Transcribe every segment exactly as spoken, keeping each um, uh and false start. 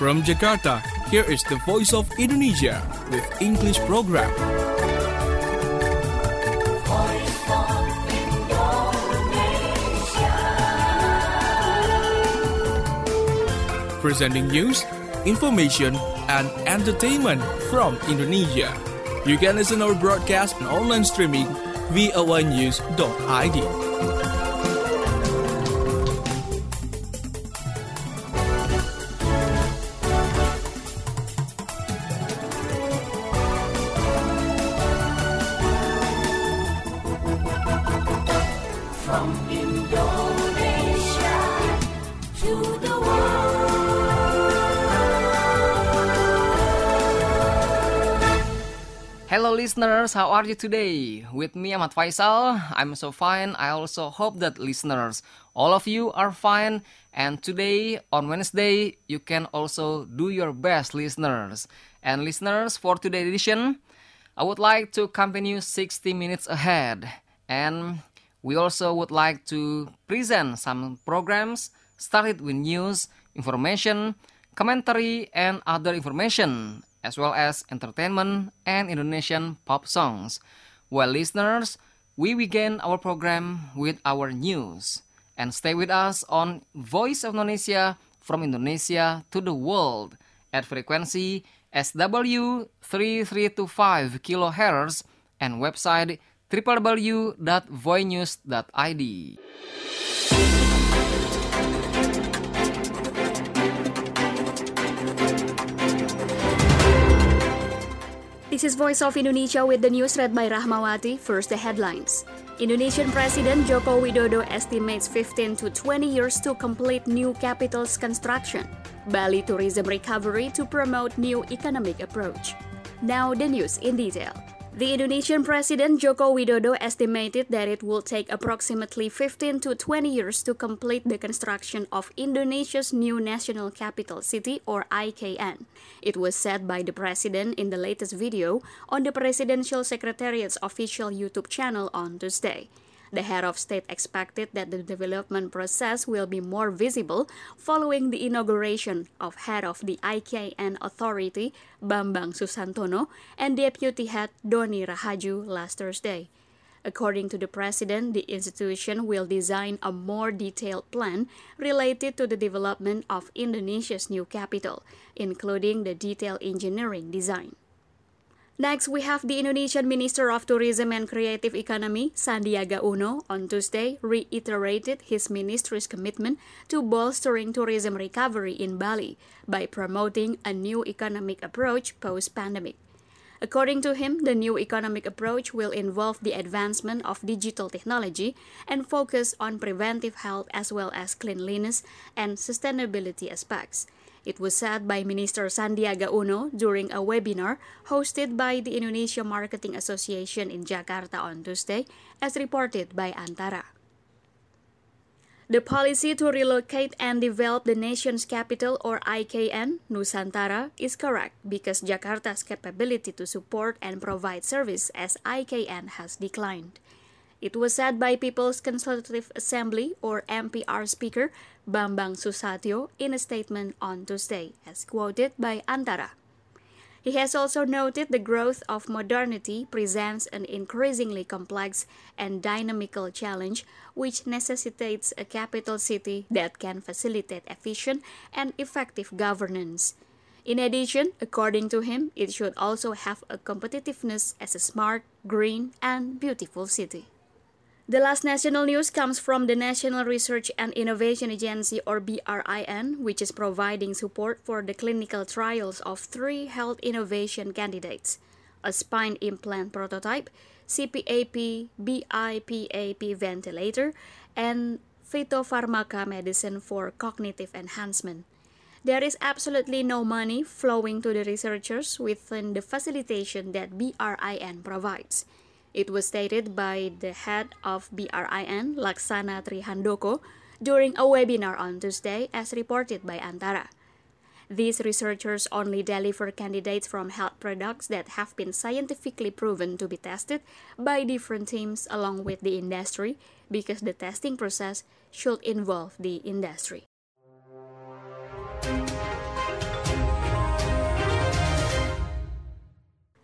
From Jakarta, here is the Voice of Indonesia with English program. Voice of Indonesia. Presenting news, information, and entertainment from Indonesia. You can listen our broadcast and online streaming v o a news dot i d. From Indonesia to the Hello listeners, how are you today? With me Ahmad Faisal, I'm so fine. I also hope that listeners, all of you are fine. And today, on Wednesday, you can also do your best, listeners. And listeners, for today's edition, I would like to accompany you sixty minutes ahead. And we also would like to present some programs started with news, information, commentary, and other information, as well as entertainment and Indonesian pop songs. Well, listeners, we begin our program with our news. And stay with us on Voice of Indonesia from Indonesia to the world at frequency S W three three two five kilohertz and website w w w dot voinews dot i d. This is Voice of Indonesia with the news read by Rahmawati. First, the headlines. Indonesian President Joko Widodo estimates fifteen to twenty years to complete new capital's construction. Bali tourism recovery to promote new economic approach. Now the news in detail. The Indonesian President Joko Widodo estimated that it will take approximately fifteen to twenty years to complete the construction of Indonesia's new national capital city, or I K N. It was said by the president in the latest video on the Presidential Secretariat's official YouTube channel on Tuesday. The head of state expected that the development process will be more visible following the inauguration of head of the I K N authority, Bambang Susantono, and deputy head Doni Rahaju last Thursday. According to the president, the institution will design a more detailed plan related to the development of Indonesia's new capital, including the detailed engineering design. Next, we have the Indonesian Minister of Tourism and Creative Economy, Sandiaga Uno, on Tuesday reiterated his ministry's commitment to bolstering tourism recovery in Bali by promoting a new economic approach post-pandemic. According to him, the new economic approach will involve the advancement of digital technology and focus on preventive health as well as cleanliness and sustainability aspects. It was said by Minister Sandiaga Uno during a webinar hosted by the Indonesia Marketing Association in Jakarta on Tuesday, as reported by Antara. The policy to relocate and develop the nation's capital, or I K N, Nusantara, is correct because Jakarta's capability to support and provide service as I K N has declined. It was said by People's Consultative Assembly, or M P R Speaker, Bambang Susatyo, in a statement on Tuesday, as quoted by Antara. He has also noted the growth of modernity presents an increasingly complex and dynamical challenge which necessitates a capital city that can facilitate efficient and effective governance. In addition, according to him, it should also have a competitiveness as a smart, green, and beautiful city. The last national news comes from the National Research and Innovation Agency, or B R I N, which is providing support for the clinical trials of three health innovation candidates: a spine implant prototype, C P A P, B I P A P ventilator, and phytopharmaca medicine for cognitive enhancement. There is absolutely no money flowing to the researchers within the facilitation that B R I N provides. It was stated by the head of B R I N, Laksana Trihandoko, during a webinar on Tuesday, as reported by Antara. These researchers only deliver candidates from health products that have been scientifically proven to be tested by different teams along with the industry, because the testing process should involve the industry.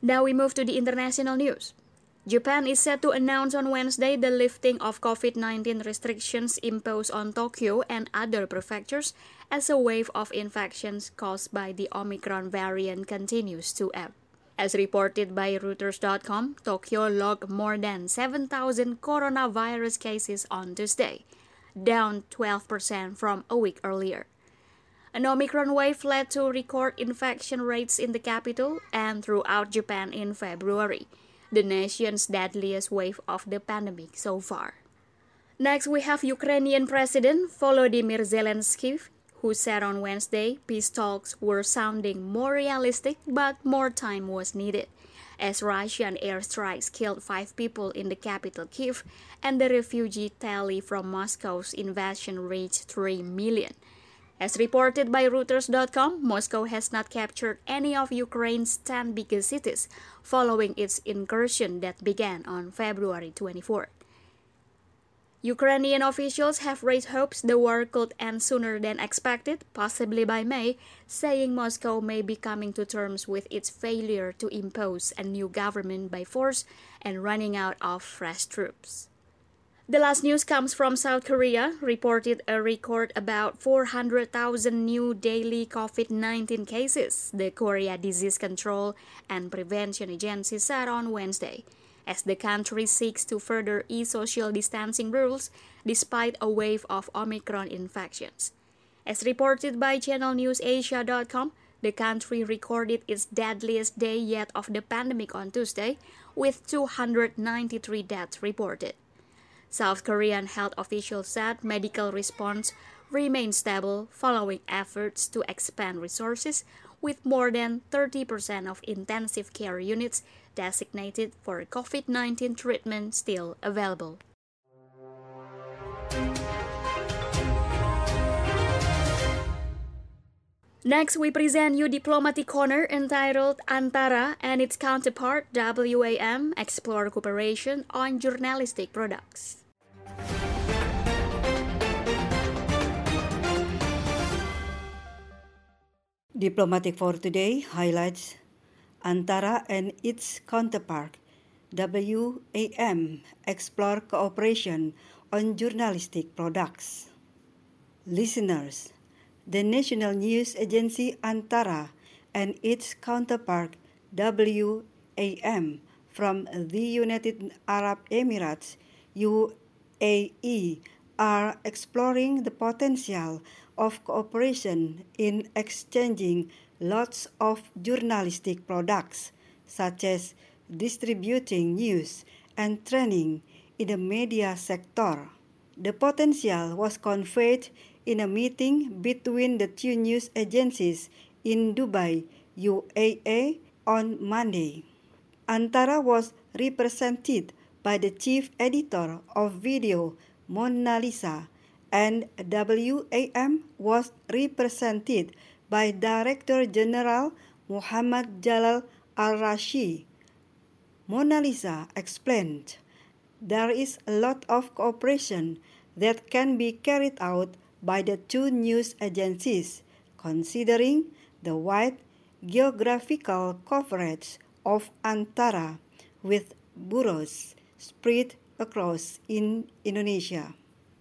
Now we move to the international news. Japan is set to announce on Wednesday the lifting of COVID nineteen restrictions imposed on Tokyo and other prefectures as a wave of infections caused by the Omicron variant continues to ebb. As reported by Reuters dot com, Tokyo logged more than seven thousand coronavirus cases on Tuesday, down twelve percent from a week earlier. An Omicron wave led to record infection rates in the capital and throughout Japan in February, the nation's deadliest wave of the pandemic so far. Next, we have Ukrainian President Volodymyr Zelensky, who said on Wednesday peace talks were sounding more realistic but more time was needed, as Russian airstrikes killed five people in the capital Kyiv and the refugee tally from Moscow's invasion reached three million. As reported by Reuters dot com, Moscow has not captured any of Ukraine's ten biggest cities following its incursion that began on February twenty-fourth. Ukrainian officials have raised hopes the war could end sooner than expected, possibly by May, saying Moscow may be coming to terms with its failure to impose a new government by force and running out of fresh troops. The last news comes from South Korea, reported a record about four hundred thousand new daily COVID nineteen cases, the Korea Disease Control and Prevention Agency said on Wednesday, as the country seeks to further ease social distancing rules despite a wave of Omicron infections. As reported by Channel News Asia dot com, the country recorded its deadliest day yet of the pandemic on Tuesday, with two hundred ninety-three deaths reported. South Korean health officials said medical response remains stable following efforts to expand resources, with more than thirty percent of intensive care units designated for COVID nineteen treatment still available. Next, we present you Diplomatic Corner entitled Antara and its counterpart W A M explore cooperation on journalistic products. Diplomatic for Today highlights Antara and its counterpart, W A M, explore cooperation on journalistic products. Listeners, the national news agency Antara and its counterpart, W A M, from the United Arab Emirates, U A E, are exploring the potential of cooperation in exchanging lots of journalistic products, such as distributing news and training in the media sector. The potential was conveyed in a meeting between the two news agencies in Dubai, U A E, on Monday. Antara was represented by the chief editor of video, Mona Lisa, and W A M was represented by Director General Muhammad Jalal Al-Rashi. Mona Lisa explained, "There is a lot of cooperation that can be carried out by the two news agencies, considering the wide geographical coverage of Antara with bureaus spread across in Indonesia."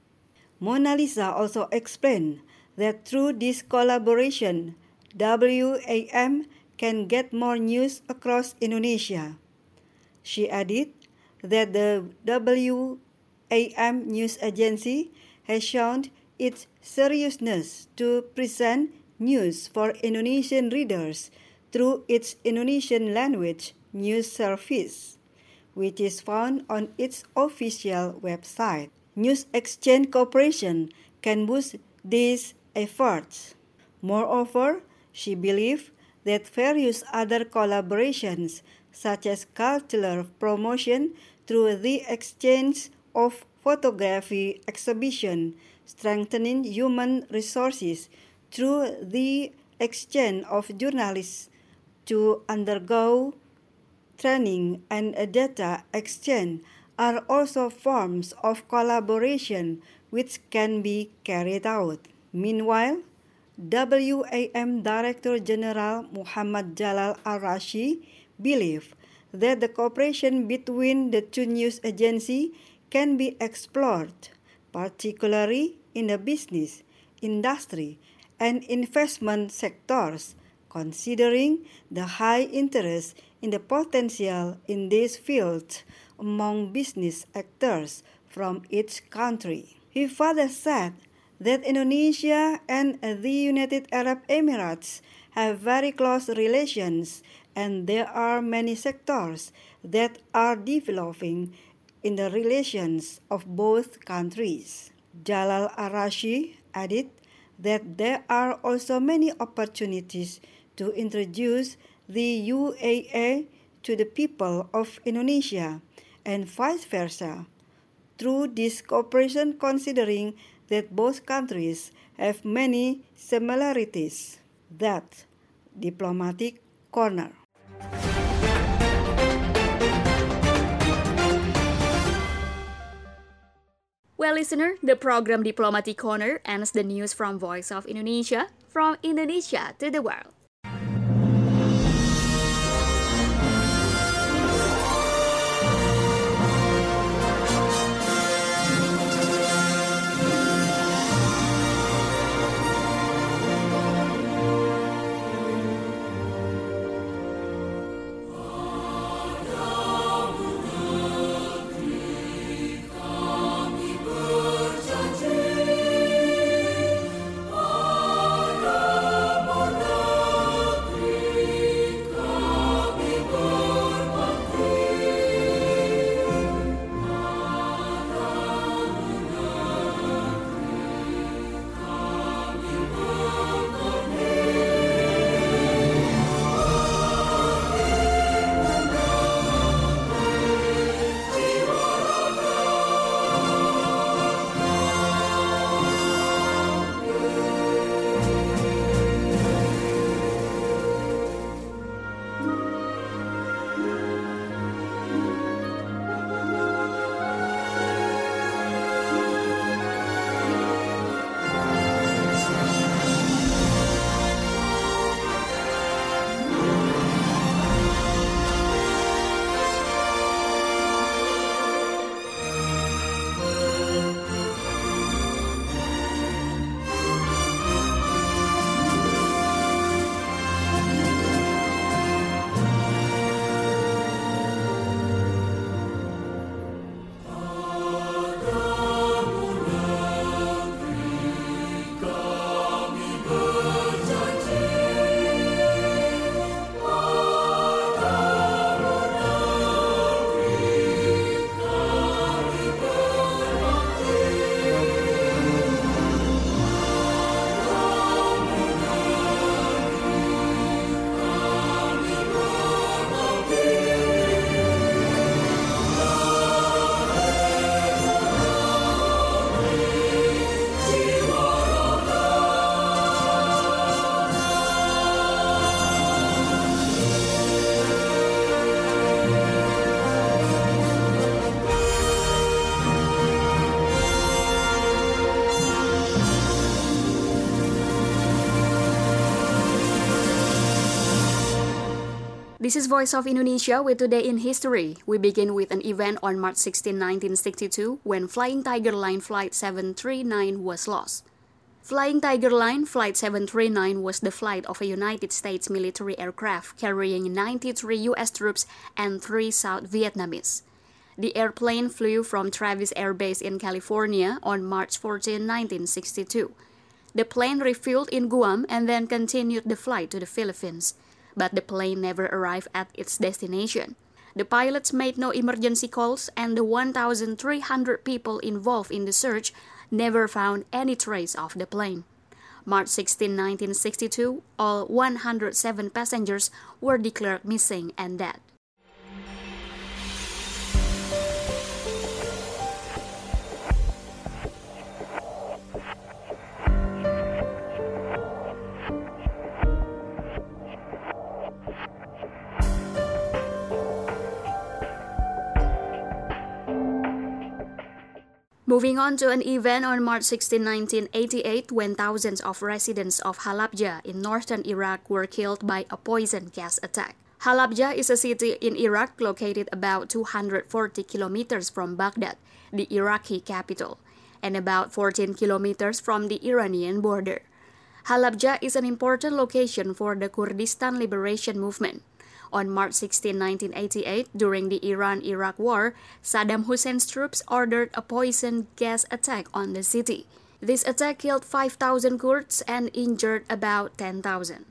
Mona Lisa also explained that through this collaboration, W A M can get more news across Indonesia. She added that the W A M news agency has shown its seriousness to present news for Indonesian readers through its Indonesian language news service, which is found on its official website. News exchange cooperation can boost these efforts. Moreover, she believes that various other collaborations, such as cultural promotion through the exchange of photography exhibition, strengthening human resources through the exchange of journalists to undergo training and data exchange, are also forms of collaboration which can be carried out. Meanwhile, W A M Director General Muhammad Jalal Al-Rashi believe that the cooperation between the two news agencies can be explored, particularly in the business, industry, and investment sectors, considering the high interest in the potential in this field among business actors from each country. He further said that Indonesia and the United Arab Emirates have very close relations, and there are many sectors that are developing in the relations of both countries. Jalal Arashi added that there are also many opportunities to introduce the U A E to the people of Indonesia and vice versa through this cooperation, considering that both countries have many similarities. That Diplomatic Corner. Well, listener, the program Diplomatic Corner ends the news from Voice of Indonesia, from Indonesia to the world. This is Voice of Indonesia with Today in History. We begin with an event on March sixteenth, nineteen sixty-two, when Flying Tiger Line Flight seven three nine was lost. Flying Tiger Line Flight seven three nine was the flight of a United States military aircraft carrying ninety-three U S troops and three South Vietnamese. The airplane flew from Travis Air Base in California on March fourteenth, nineteen sixty-two. The plane refueled in Guam and then continued the flight to the Philippines, but the plane never arrived at its destination. The pilots made no emergency calls, and the one thousand three hundred people involved in the search never found any trace of the plane. March sixteenth, nineteen sixty-two, all one hundred seven passengers were declared missing and dead. Moving on to an event on March sixteenth, nineteen eighty-eight, when thousands of residents of Halabja in northern Iraq were killed by a poison gas attack. Halabja is a city in Iraq located about two hundred forty kilometers from Baghdad, the Iraqi capital, and about fourteen kilometers from the Iranian border. Halabja is an important location for the Kurdistan Liberation Movement. On March sixteenth, nineteen eighty-eight, during the Iran-Iraq War, Saddam Hussein's troops ordered a poison gas attack on the city. This attack killed five thousand Kurds and injured about ten thousand.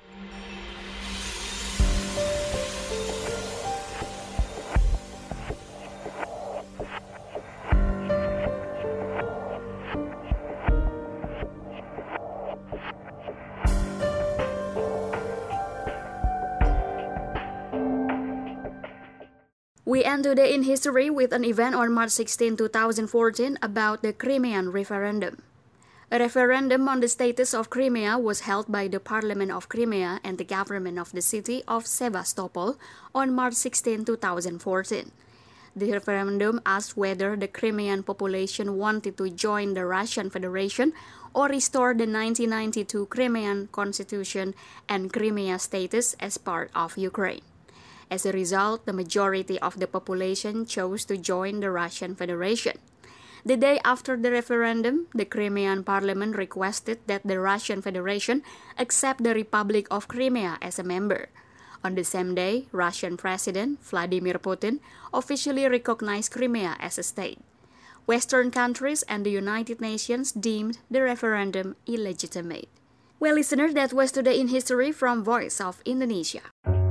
We end today in history with an event on March sixteenth, twenty fourteen about the Crimean referendum. A referendum on the status of Crimea was held by the Parliament of Crimea and the government of the city of Sevastopol on March sixteenth, twenty fourteen. The referendum asked whether the Crimean population wanted to join the Russian Federation or restore the nineteen ninety-two Crimean Constitution and Crimea status as part of Ukraine. As a result, the majority of the population chose to join the Russian Federation. The day after the referendum, the Crimean parliament requested that the Russian Federation accept the Republic of Crimea as a member. On the same day, Russian President Vladimir Putin officially recognized Crimea as a state. Western countries and the United Nations deemed the referendum illegitimate. Well, listeners, that was Today in History from Voice of Indonesia.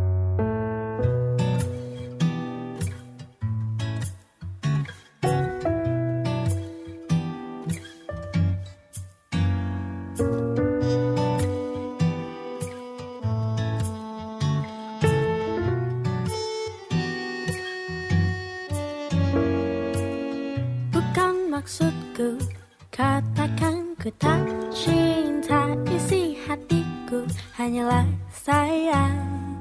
Maksudku, katakan ku tak cinta, isi hatiku hanyalah sayang.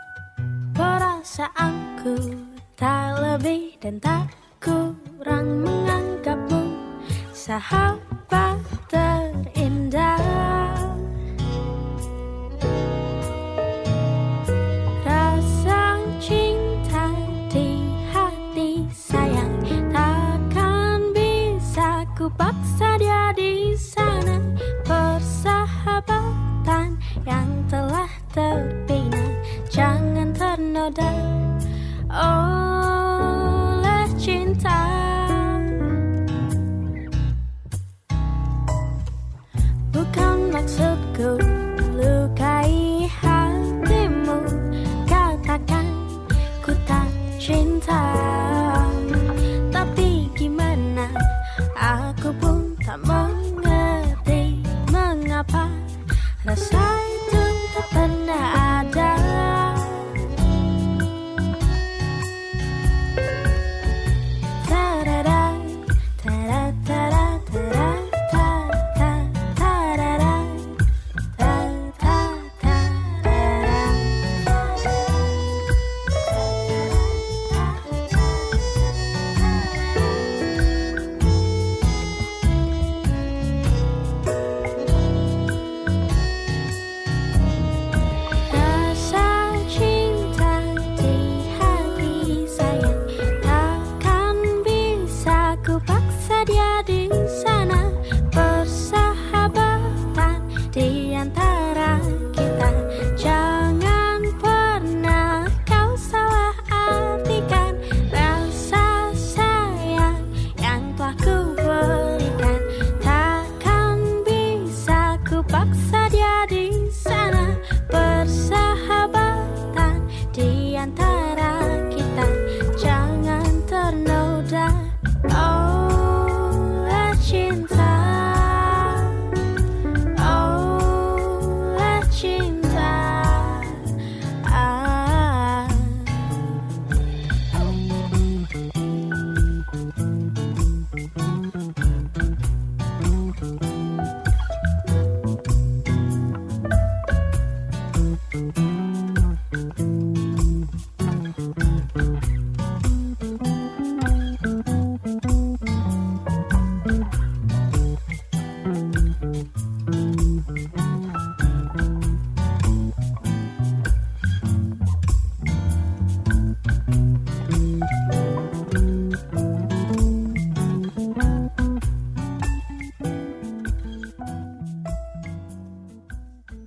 Perasaanku tak lebih dan tak kurang menganggapmu sahabat terindah. Rasa cinta di hati sayang ku paksa dia di sana, persahabatan yang telah terbina jangan ternoda oleh cinta. Bukan maksudku lukai hatimu, katakan ku tak cinta. Tapi gimana, aku pun tak mengerti mengapa rasa itu tak pernah ada. Ta-da-da, ta-da-da-da, ta-da-da, ta-da-da, ta-da-da.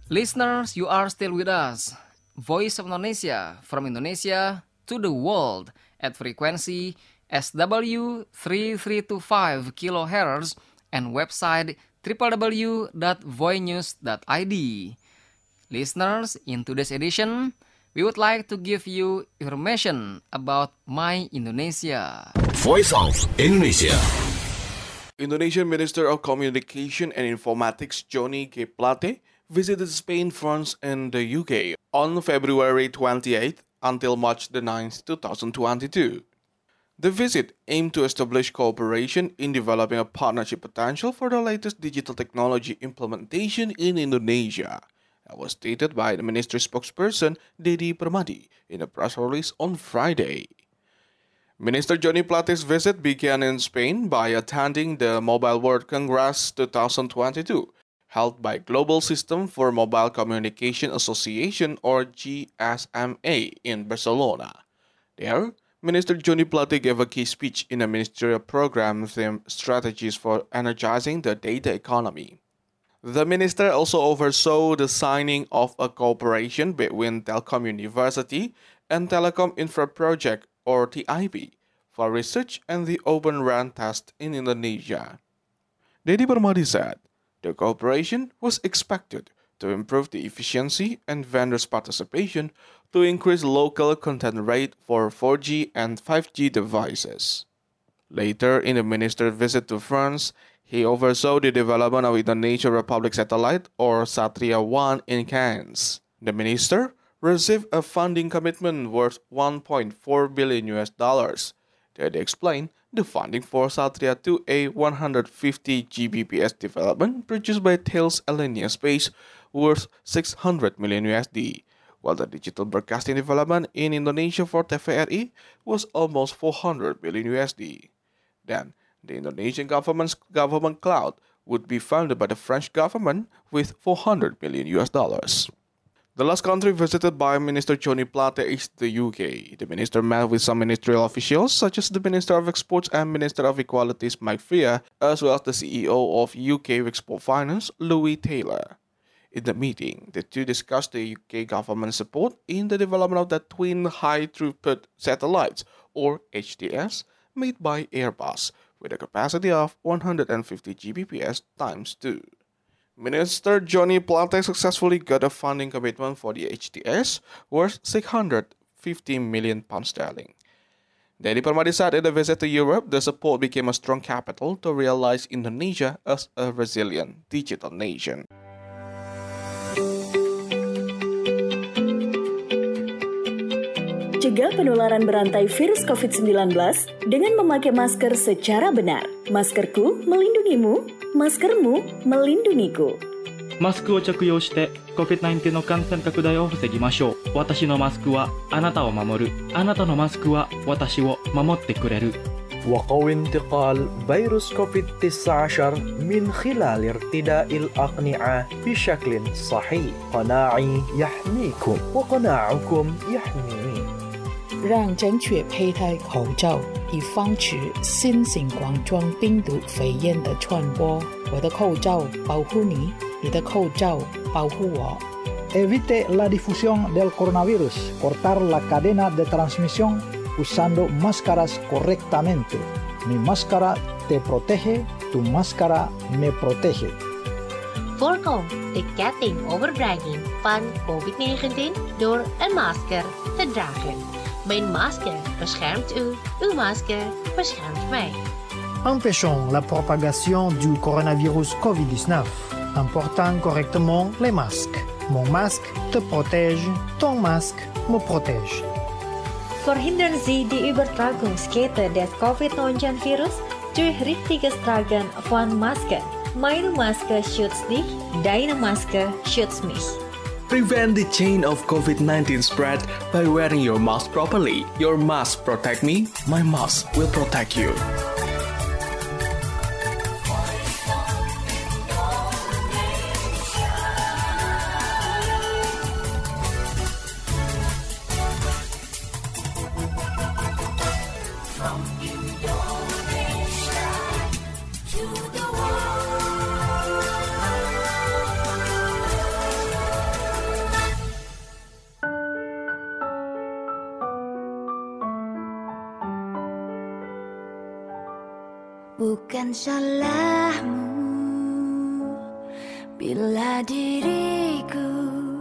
Listeners, you are still with us. Voice of Indonesia, from Indonesia to the world at frequency S W three three two five kilohertz and website w w w dot voinews dot i d. Listeners, in today's edition, we would like to give you information about My Indonesia. Voice of Indonesia. Indonesian Minister of Communication and Informatics Johnny G. Plate visited Spain, France, and the U K on February twenty-eighth until March the ninth, twenty twenty-two. The visit aimed to establish cooperation in developing a partnership potential for the latest digital technology implementation in Indonesia. That was stated by the minister's spokesperson, Deddy Permadi, in a press release on Friday. Minister Johnny Plate's visit began in Spain by attending the Mobile World Congress twenty twenty-two, held by Global System for Mobile Communication Association or G S M A in Barcelona. There, Minister Johnny Plate gave a key speech in a ministerial program themed Strategies for Energizing the Data Economy. The minister also oversaw the signing of a cooperation between Telkom University and Telecom Infra Project or T I P for research and the Open RAN test in Indonesia. Deddy Permadi said, the cooperation was expected to improve the efficiency and vendors' participation to increase local content rate for four G and five G devices. Later in the minister's visit to France, he oversaw the development of Indonesia Republic Satellite or Satria one in Cairns. The minister received a funding commitment worth one point four billion U S dollars. They explained the funding for Satria two A one hundred fifty Gbps development produced by Thales Alenia Space worth six hundred million U S D, while the digital broadcasting development in Indonesia for T V R I was almost four hundred million U S D. Then, the Indonesian government's government cloud would be funded by the French government with four hundred million U S dollars. The last country visited by Minister Johnny Plate is the U K. The minister met with some ministerial officials such as the Minister of Exports and Minister of Equalities Mike Freer, as well as the C E O of U K Export Finance, Louis Taylor. In the meeting, the two discussed the U K government support in the development of the Twin High Throughput Satellites, or H T S, made by Airbus, with a capacity of one hundred fifty Gbps times two. Minister Johnny Plate successfully got a funding commitment for the H T S worth six hundred fifty million pounds sterling. Deddy Permadi said in a visit to Europe, the support became a strong capital to realize Indonesia as a resilient digital nation. Cegah penularan berantai virus covid sembilan belas dengan memakai masker secara benar. Maskerku melindungimu, maskermu melindungiku. マスクを着用して コビッドナインティーン の感染拡大を防ぎましょう。私のマスクはあなたを守る。あなたのマスクは私を守ってくれる。 وقوي انتقال فيروس كوفيد تسعة عشر من خلال ارتداء الأقنعة بشكل صحيح. قناعي يحميكم وقناعكم يحميني. 让正确佩戴口罩，以防止新型冠状病毒肺炎的传播。我的口罩保护你，你的口罩保护我。 Evite la difusión del coronavirus. Cortar la cadena de transmisión usando máscaras correctamente. Mi máscara te protege, tu máscara me protege. Voorkom de ketting overbrenging van covid negentien door een masker te dragen. Mijn masker beschermt u, uw masker beschermt mij. Empêchons la propagation du coronavirus covid dix-neuf en portant correctement les masques. Mon masque te protège, ton masque me protège. Verhindern Sie die Übertragungskette des covid neunzehn virus durch richtiges Tragen von Masken. Meine Maske schützt dich, deine Maske schützt mich. Prevent the chain of covid nineteen spread by wearing your mask properly. Your mask protect me, my mask will protect you. Bukan salahmu bila diriku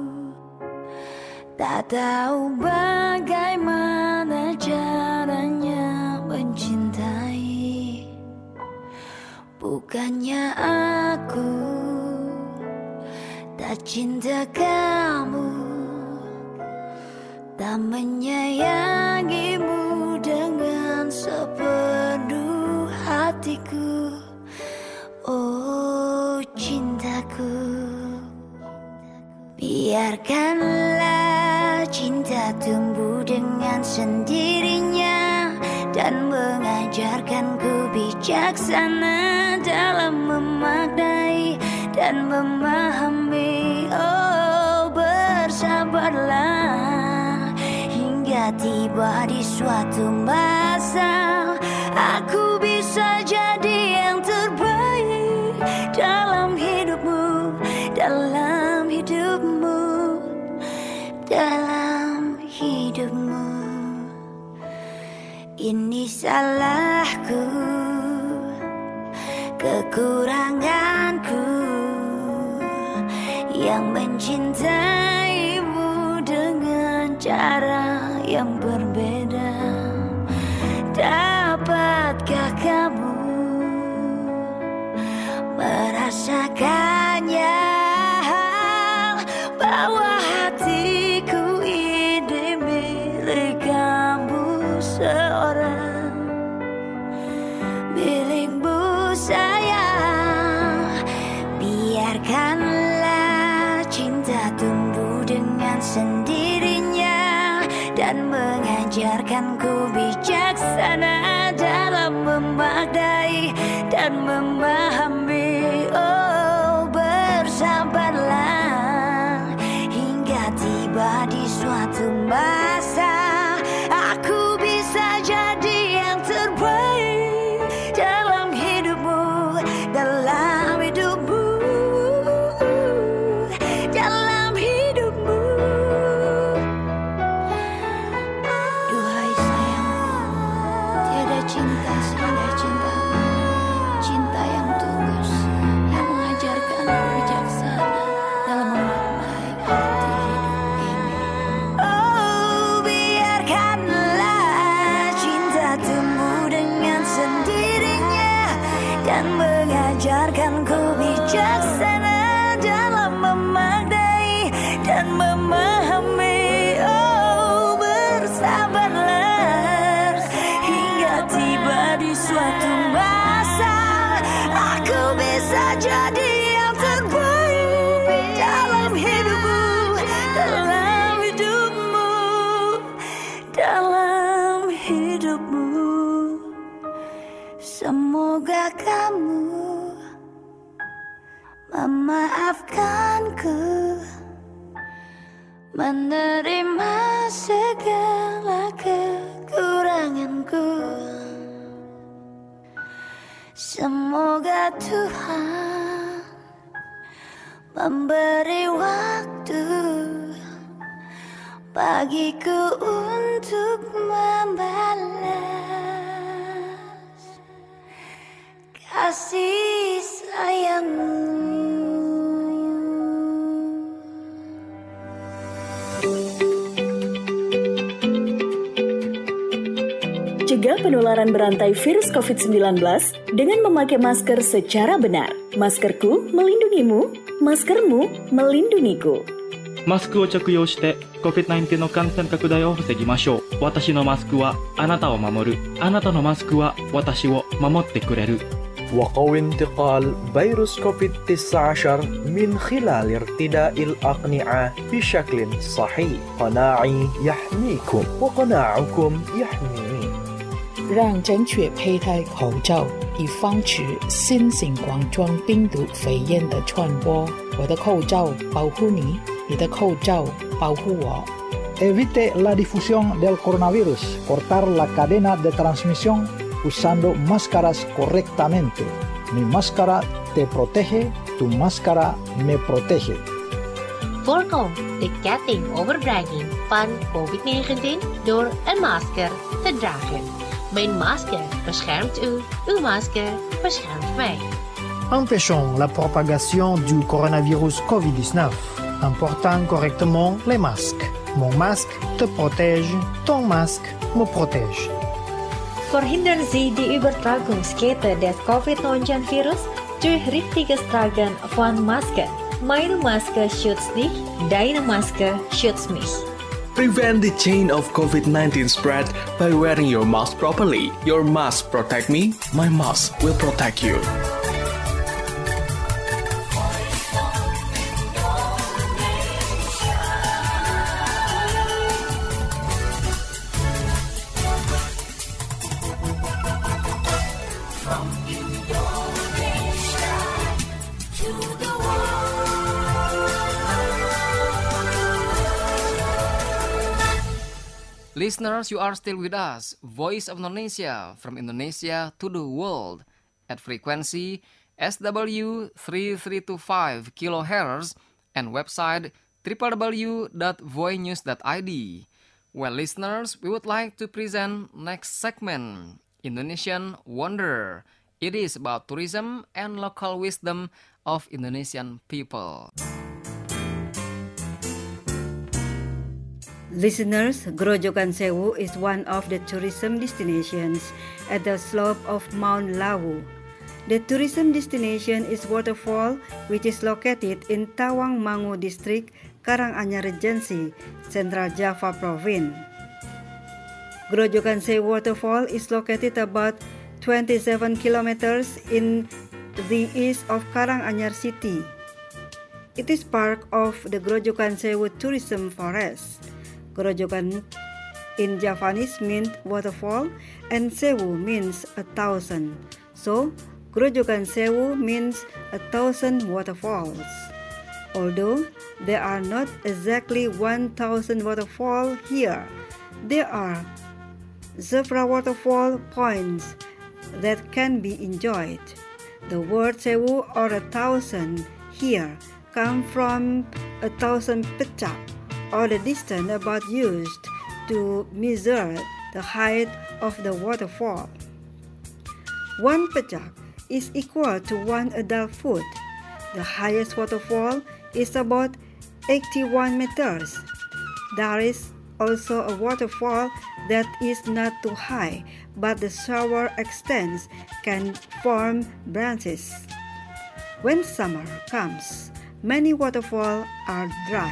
tak tahu bagaimana caranya mencintai. Bukannya aku tak cinta kamu, tak menyayangimu dengan sepenuh hatiku. Oh cintaku, biarkanlah cinta tumbuh dengan sendirinya dan mengajarkanku bijaksana dalam memaknai dan memahami. Oh bersabarlah hingga tiba di suatu masa aku bisa jadi yang terbaik dalam hidupmu, dalam hidupmu, dalam hidupmu. Ini salahku, kekuranganku yang mencintaimu dengan cara yang berbeda. Dapatkah kamu merasakannya, bahwa hatiku ini milik kamu seorang, milikmu sayang. Biarkanlah cinta tumbuh dengan sendirinya dan mengajarkanku bijaksana dalam memaknai dan memahami. Oh bersabarlah hingga tiba di suatu masa aku bisa jadi yang terbaik dalam hidupmu, dalam hidupmu, dalam hidupmu. Duhai sayang, tiada cinta seindah cintamu, cinta yang tulus yang mengajarkanku bijaksana dalam memaknai arti hidup ini. Oh biarkanlah cinta tumbuh dengan sendirinya dan mengajarkanku bijaksana dalam memaknai dan memahami. Oh bersabarlah hingga tiba di suatu masa aku bisa jadi yang terbaik dalam hidupmu, dalam hidupmu, dalam hidupmu. Semoga kamu memaafkanku, menerima segala kekuranganku. Semoga Tuhan memberi waktu bagiku untuk membalas kasih sayangmu. Cegah penularan berantai virus covid sembilan belas dengan memakai masker secara benar. Maskerku melindungimu, maskermu melindungiku. マスクを着用して コビッドナインティーン の感染拡大を防ぎましょう。私のマスクはあなたを守る。あなたのマスクは私を守ってくれる。 وقوي انتقال فيروس كوفيد تسعة عشر من خلال ارتداء الأقنعة بشكل صحيح. قناعي يحميكم وقناعكم يحميني. 让正确佩戴口罩，以防止新型冠状病毒肺炎的传播。我的口罩保护你，你的口罩保护我。 Evite la difusión del coronavirus. Cortar la cadena de transmisión usando máscaras correctamente. Mi máscara te protege, tu máscara me protege. Voorkom de ketting overdraging van covid negentien door een masker te dragen. Mijn masker beschermt u, uw masker beschermt mij. Empêchons la propagation du coronavirus covid dix-neuf en portant correctement les masques. Mon masque te protège, ton masque me protège. Verhindern Sie die Übertragungskette des Covid neunzehn Virus durch richtiges Tragen von Masken. Meine Maske schützt dich, deine Maske schützt mich. Prevent the chain of COVID nineteen spread by wearing your mask properly. Your mask protect me, my mask will protect you. Listeners, you are still with us, Voice of Indonesia, from Indonesia to the world, at frequency S W three three two five kilohertz and website w w w dot voinews dot i d. Well, listeners, we would like to present next segment, Indonesian Wonder. It is about tourism and local wisdom of Indonesian people. Listeners, Grojogan Sewu is one of the tourism destinations at the slope of Mount Lawu. The tourism destination is waterfall, which is located in Tawangmangu District, Karanganyar Regency, Central Java Province. Grojogan Sewu waterfall is located about twenty-seven kilometers in the east of Karanganyar city. It is part of the Grojogan Sewu Tourism Forest. Grojogan in Javanese means waterfall and Sewu means a thousand. So, Grojogan Sewu means a thousand waterfalls. Although there are not exactly one thousand waterfalls here, there are several waterfall points that can be enjoyed. The word Sewu or a thousand here come from a thousand pecak, or the distance about used to measure the height of the waterfall. One pecak is equal to one adult foot. The highest waterfall is about eighty-one meters. There is also a waterfall that is not too high, but the shower extents can form branches. When summer comes, many waterfalls are dry.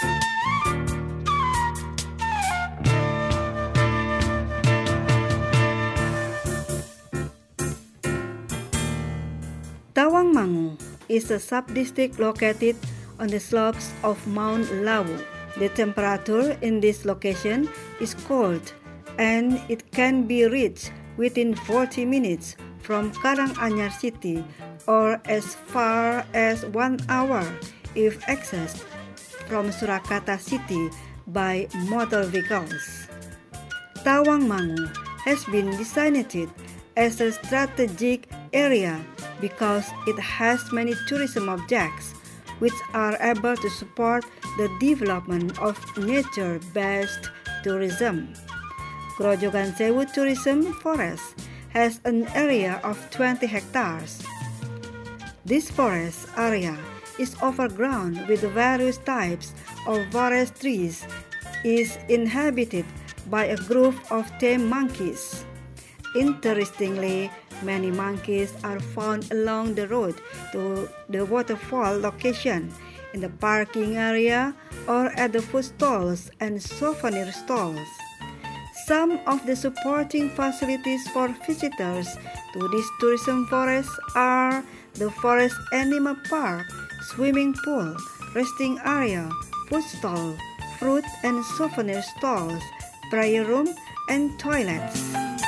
Tawangmangu is a sub-district located on the slopes of Mount Lawu. The temperature in this location is cold and it can be reached within forty minutes from Karanganyar city or as far as one hour if accessed from Surakarta city by motor vehicles. Tawangmangu has been designated as a strategic area because it has many tourism objects which are able to support the development of nature-based tourism. Grojogan Sewu Tourism Forest has an area of twenty hectares. This forest area is overgrown with various types of forest trees, is inhabited by a group of tame monkeys. Interestingly, many monkeys are found along the road to the waterfall location, in the parking area, or at the food stalls and souvenir stalls. Some of the supporting facilities for visitors to this tourism forest are the Forest Animal Park, swimming pool, resting area, food stall, fruit and souvenir stalls, prayer room, and toilets.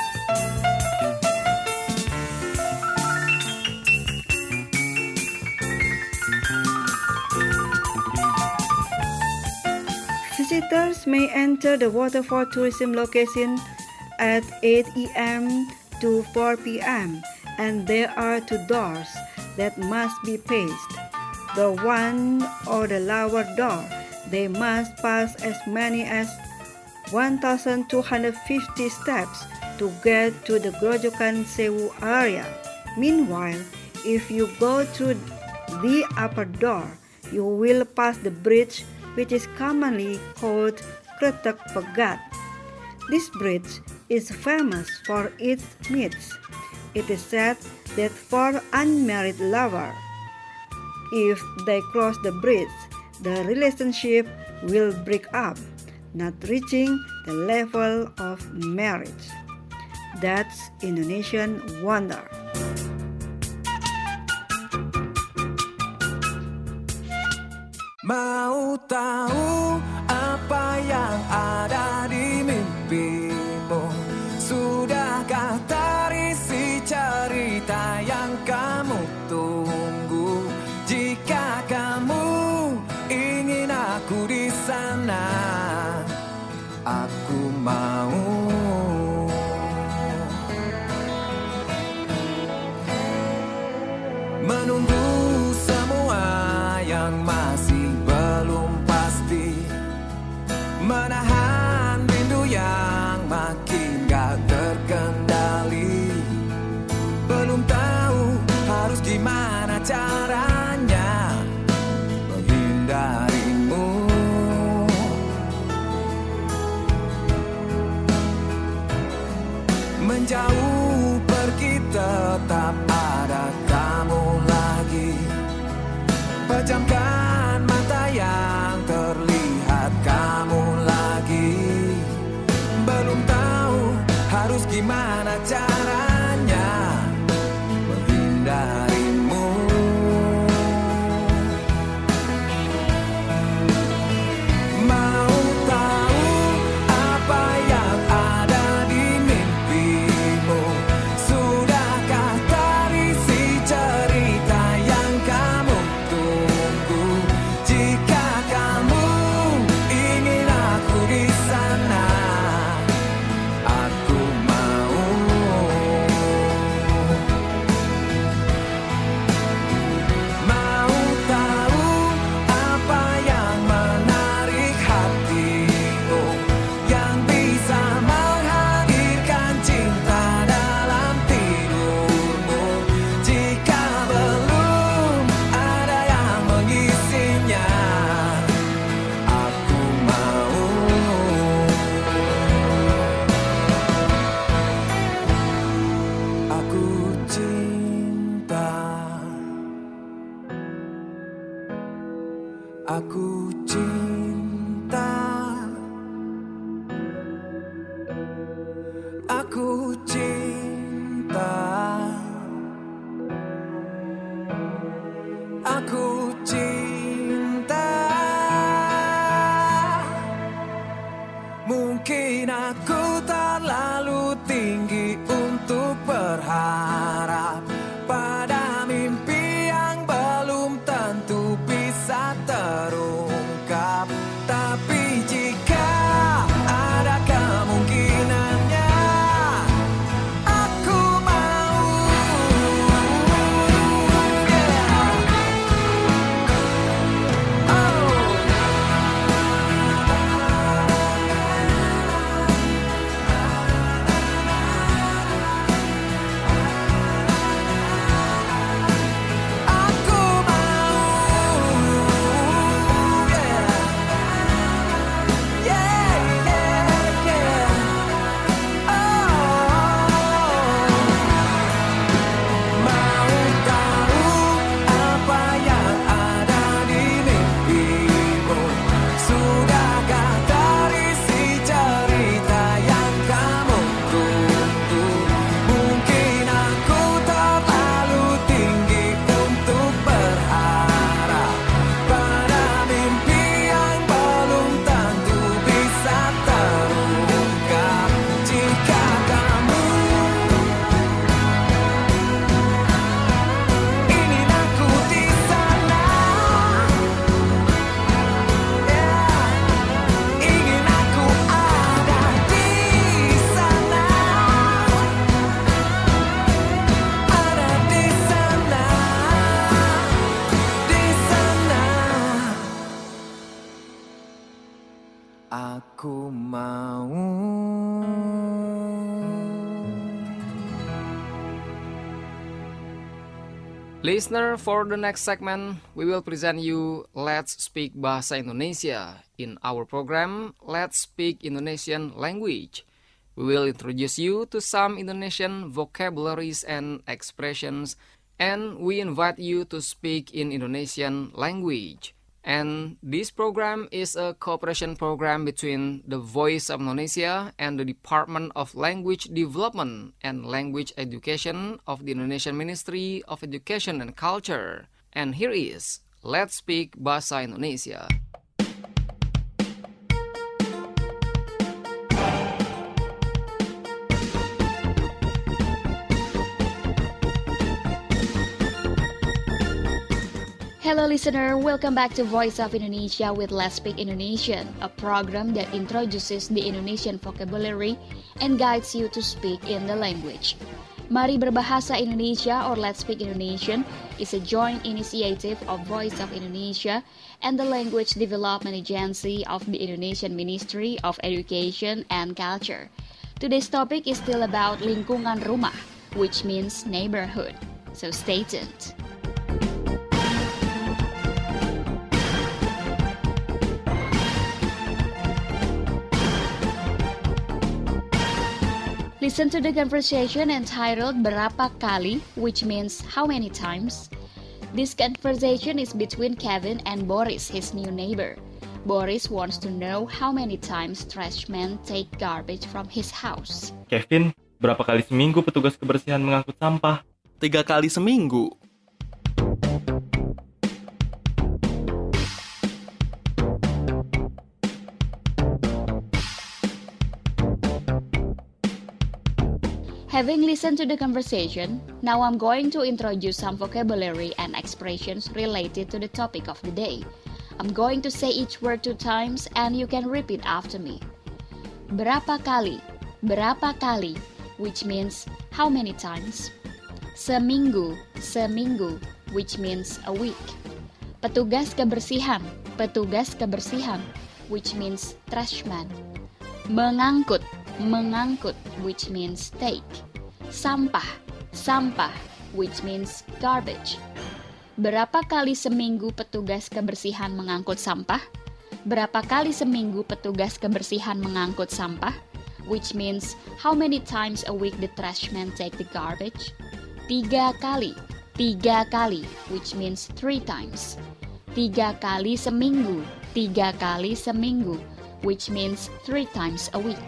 Visitors may enter the waterfall tourism location at eight a m to four p m and there are two doors that must be passed. The one or the lower door, they must pass as many as one thousand two hundred fifty steps to get to the Grojogan Sewu area. Meanwhile, if you go through the upper door, you will pass the bridge which is commonly called Kretek Pegat. This bridge is famous for its myths. It is said that for unmarried lovers, if they cross the bridge, the relationship will break up, not reaching the level of marriage. That's Indonesian wonder. Mau tahu apa yang ada di mimpimu? Sudahkah terisi cerita yang kamu tunggu? Jika kamu ingin aku di sana, aku mau menunggu semua yang masih belum pasti, menahan rindu yang makin gak terkendali. Belum tahu harus gimana caranya menghindarimu. Menjauh pergi tetap ada kamu lagi. Pejamkan mata yang terlihat kamu lagi. Belum tahu harus gimana caranya menghindarimu. Mau tahu apa yang ada di mimpimu? Sudahkah terisi cerita yang kamu tunggu? Jika kamu ingin aku di sana, aku mau mau tahu apa yang menarik hatimu, yang bisa menghadirkan cinta dalam tidurmu. Jika belum ada yang mengisinya, aku mau aku cinta, aku cinta, aku cinta, aku cinta. Mungkin aku terlalu tinggi untuk berharap pada mimpi yang belum tentu bisa terungkap. Tapi jika ada kemungkinannya, aku mau. Oh. Listener, for the next segment, we will present you Let's Speak Bahasa Indonesia. In our program, Let's Speak Indonesian Language. We will introduce you to some Indonesian vocabularies and expressions, and we invite you to speak in Indonesian language. And this program is a cooperation program between the Voice of Indonesia and the Department of Language Development and Language Education of the Indonesian Ministry of Education and Culture. And here is Let's Speak Bahasa Indonesia. Hello listener, welcome back to Voice of Indonesia with Let's Speak Indonesian, a program that introduces the Indonesian vocabulary and guides you to speak in the language. Mari Berbahasa Indonesia or Let's Speak Indonesian is a joint initiative of Voice of Indonesia and the Language Development Agency of the Indonesian Ministry of Education and Culture. Today's topic is still about lingkungan rumah, which means neighborhood. So stay tuned. Listen to the conversation entitled Berapa Kali, which means how many times. This conversation is between Kevin and Boris, his new neighbor. Boris wants to know how many times trash men take garbage from his house. Kevin, berapa kali seminggu petugas kebersihan mengangkut sampah? Tiga kali seminggu. Having listened to the conversation, now I'm going to introduce some vocabulary and expressions related to the topic of the day. I'm going to say each word two times and you can repeat after me. Berapa kali, berapa kali, which means how many times. Seminggu, seminggu, which means a week. Petugas kebersihan, petugas kebersihan, which means trash man. Mengangkut, mengangkut, which means take. Sampah, sampah, which means garbage. Berapa kali seminggu petugas kebersihan mengangkut sampah? Berapa kali seminggu petugas kebersihan mengangkut sampah? Which means how many times a week the trash man take the garbage? Tiga kali, tiga kali, which means three times. Tiga kali seminggu, tiga kali seminggu, which means three times a week.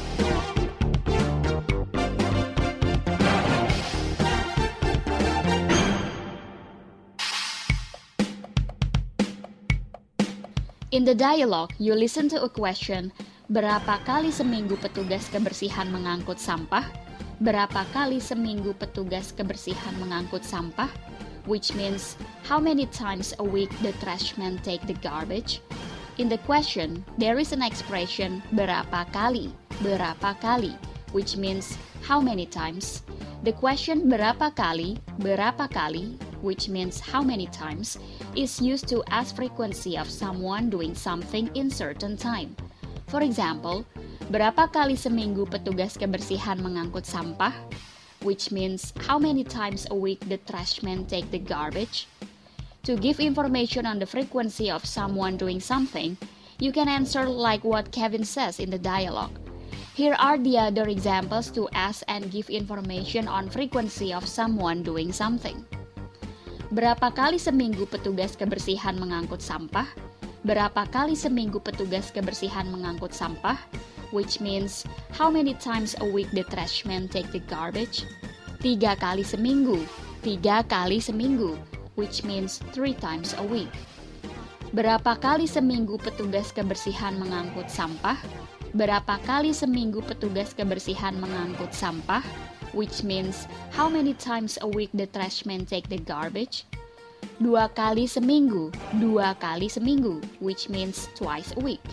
In the dialogue, you listen to a question, berapa kali seminggu petugas kebersihan mengangkut sampah? Berapa kali seminggu petugas kebersihan mengangkut sampah? Which means, how many times a week the trash man take the garbage? In the question, there is an expression, berapa kali, berapa kali, which means, how many times? The question, berapa kali, berapa kali, which means how many times, is used to ask frequency of someone doing something in certain time. For example, berapa kali seminggu petugas kebersihan mengangkut sampah? Which means how many times a week the trash men take the garbage? To give information on the frequency of someone doing something, you can answer like what Kevin says in the dialogue. Here are the other examples to ask and give information on frequency of someone doing something. Berapa kali seminggu petugas kebersihan mengangkut sampah? Berapa kali seminggu petugas kebersihan mengangkut sampah? Which means, how many times a week the trash men take the garbage? Tiga kali seminggu, tiga kali seminggu, which means three times a week. Berapa kali seminggu petugas kebersihan mengangkut sampah? Berapa kali seminggu petugas kebersihan mengangkut sampah? Which means, how many times a week the trash men take the garbage? Dua kali seminggu, dua kali seminggu, which means twice a week.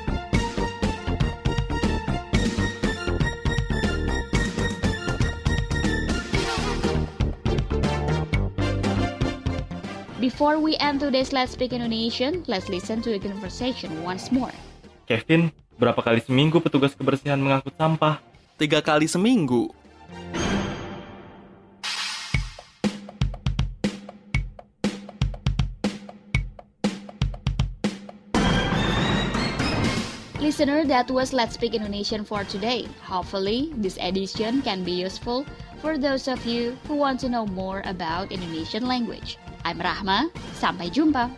Before we end today's Let's Speak Indonesian, let's listen to the conversation once more. Kevin, berapa kali seminggu petugas kebersihan mengangkut sampah? Tiga kali seminggu. Listener, that was Let's Speak Indonesian for today. Hopefully, this edition can be useful for those of you who want to know more about Indonesian language. I'm Rahma, sampai jumpa.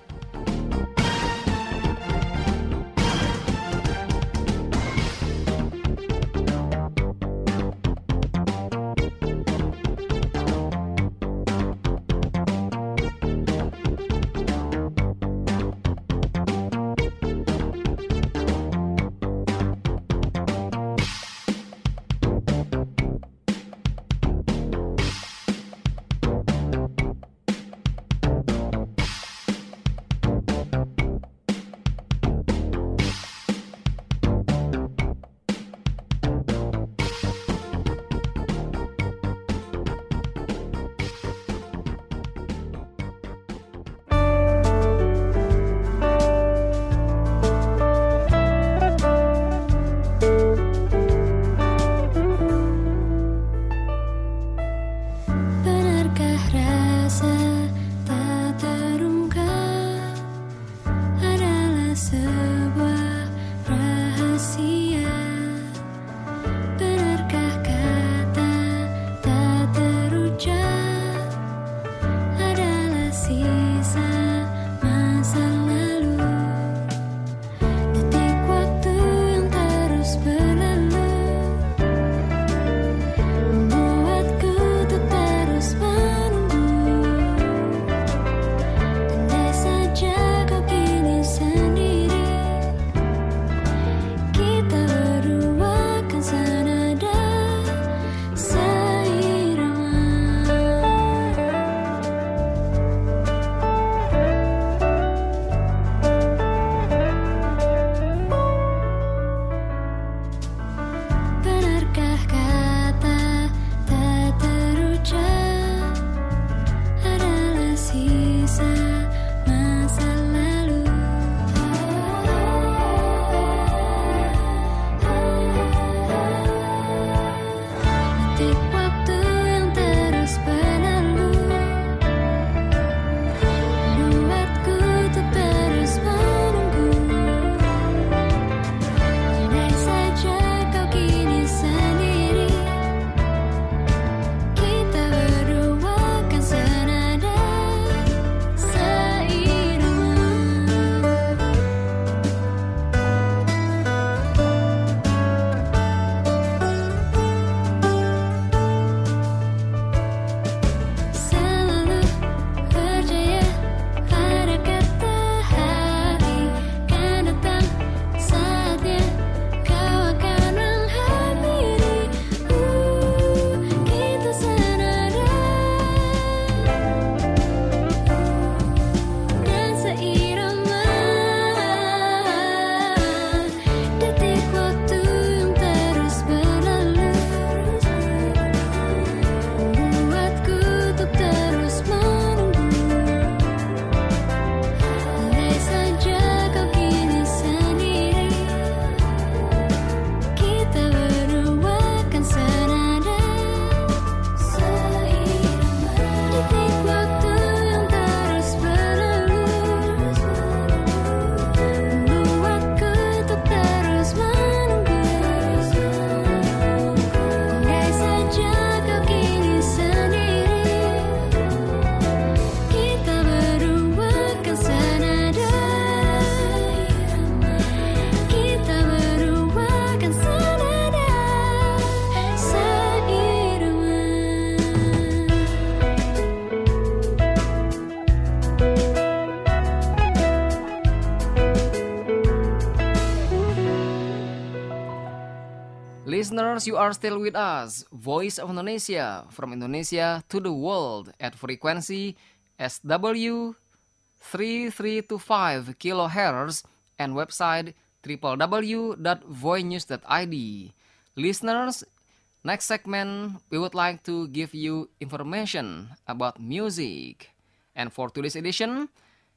Listeners, you are still with us, Voice of Indonesia, from Indonesia to the world at frequency S W three three two five kilohertz and website w w w dot voinews dot i d. Listeners, next segment we would like to give you information about music. And for today's edition,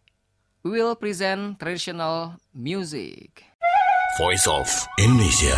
we will present traditional music. Voice of Indonesia.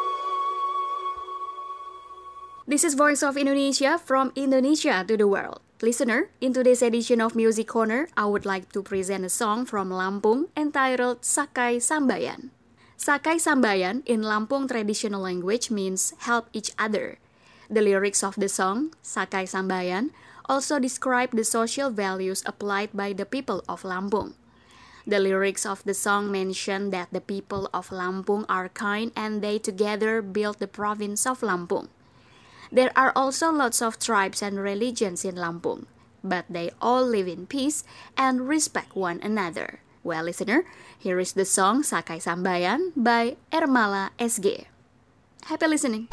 This is Voice of Indonesia from Indonesia to the world. Listener, in today's edition of Music Corner, I would like to present a song from Lampung entitled Sakai Sambayan. Sakai Sambayan in Lampung traditional language means help each other. The lyrics of the song, Sakai Sambayan, also describe the social values applied by the people of Lampung. The lyrics of the song mention that the people of Lampung are kind and they together built the province of Lampung. There are also lots of tribes and religions in Lampung, but they all live in peace and respect one another. Well, listener, here is the song Sakai Sambayan by Ermala S G. Happy listening.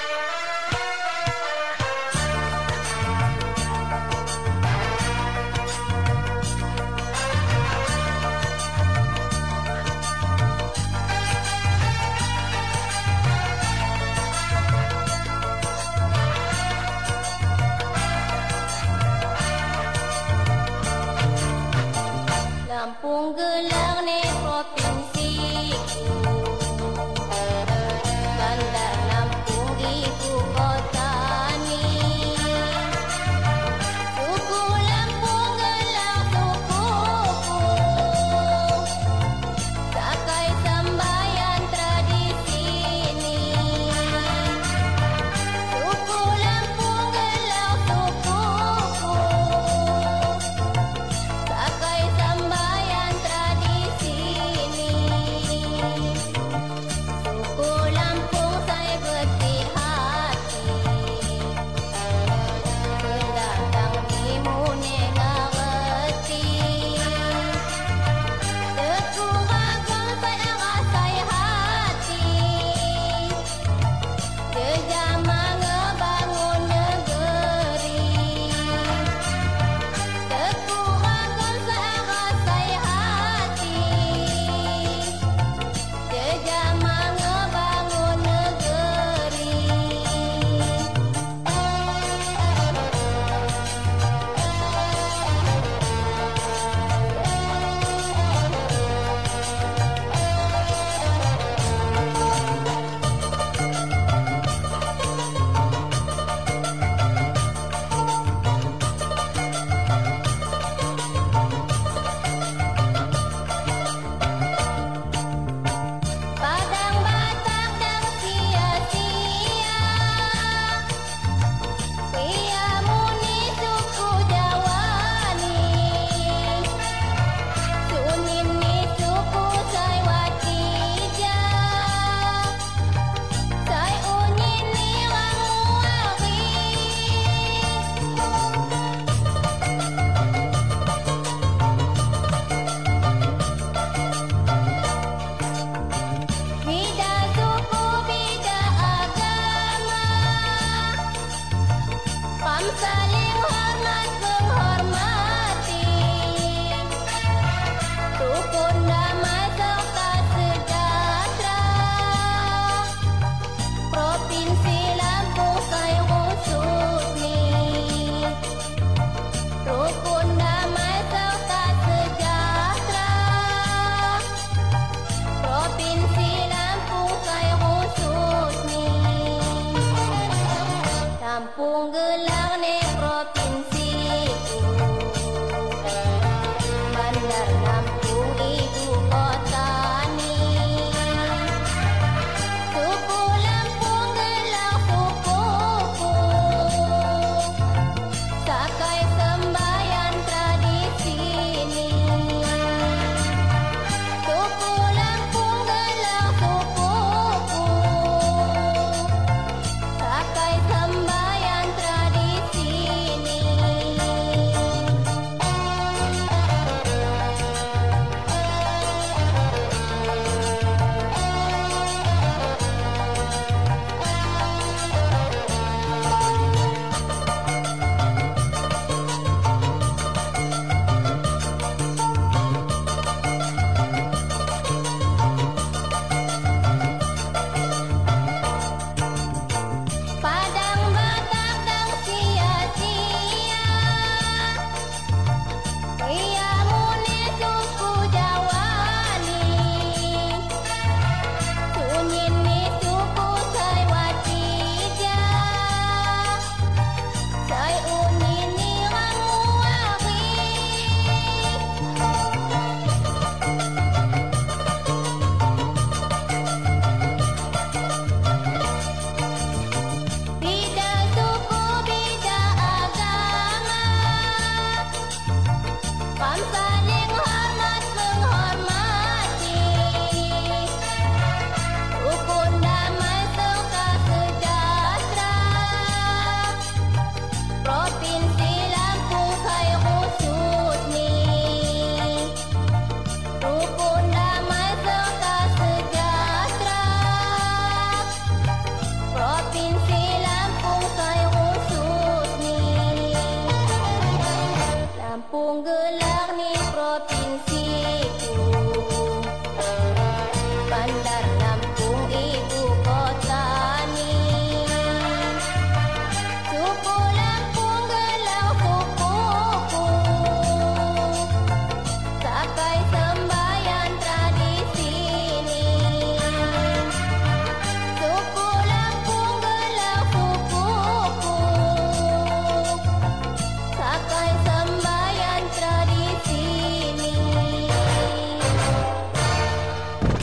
Lampung gelang ni provinsi Bandar Lampung ibu kota ni Suku Lampung gelang sukuku Sakai Sambayan tradisi ni Suku Lampung gelang sukuku Sakai Sambayan tradisi ni Suku Lampung saya berhati hati Pendatang timu nengareti Terkurangkan saya rasai hati Jejama ngebangun negeri Terkurangkan saya rasai hati Jejama ngebangun negeri Padang Batak dan sia-sia Pria muni suku Jawa ni Sunin ni suku Sai Watija Sai Unyin ni Wanguari Bida suku, bida agama Pam saling hormat menghormati Rukun damai serta sejahtera Provinsi Lampung saya khusus ni Rukun damai serta sejahtera Provinsi Lampung saya khusus ni Lampung gelang ni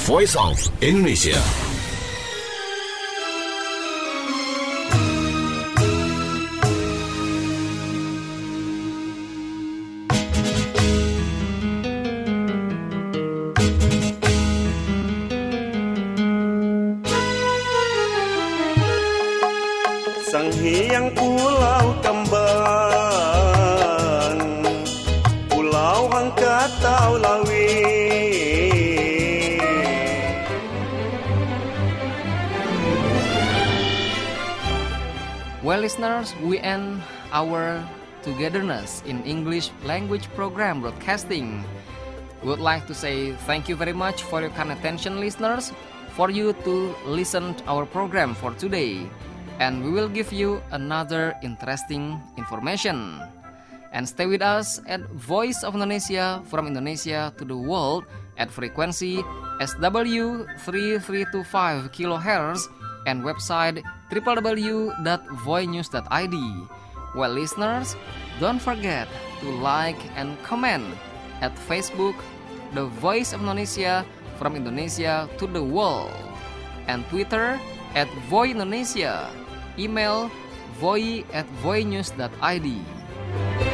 Voice of Indonesia. Sang Hyang Pulau Kembang, Pulau Angkatau Lawi. Well, listeners, we end our togetherness in English language program broadcasting. We would like to say thank you very much for your kind attention, listeners, for you to listen to our program for today. And we will give you another interesting information. And stay with us at Voice of Indonesia, from Indonesia to the world, at frequency S W three three two five kilohertz and website w w w dot voy news dot i d. Well, listeners, don't forget to like and comment at Facebook, The Voice of Indonesia, from Indonesia to the world, and Twitter at Voy Indonesia. Email voy at voy news dot i d.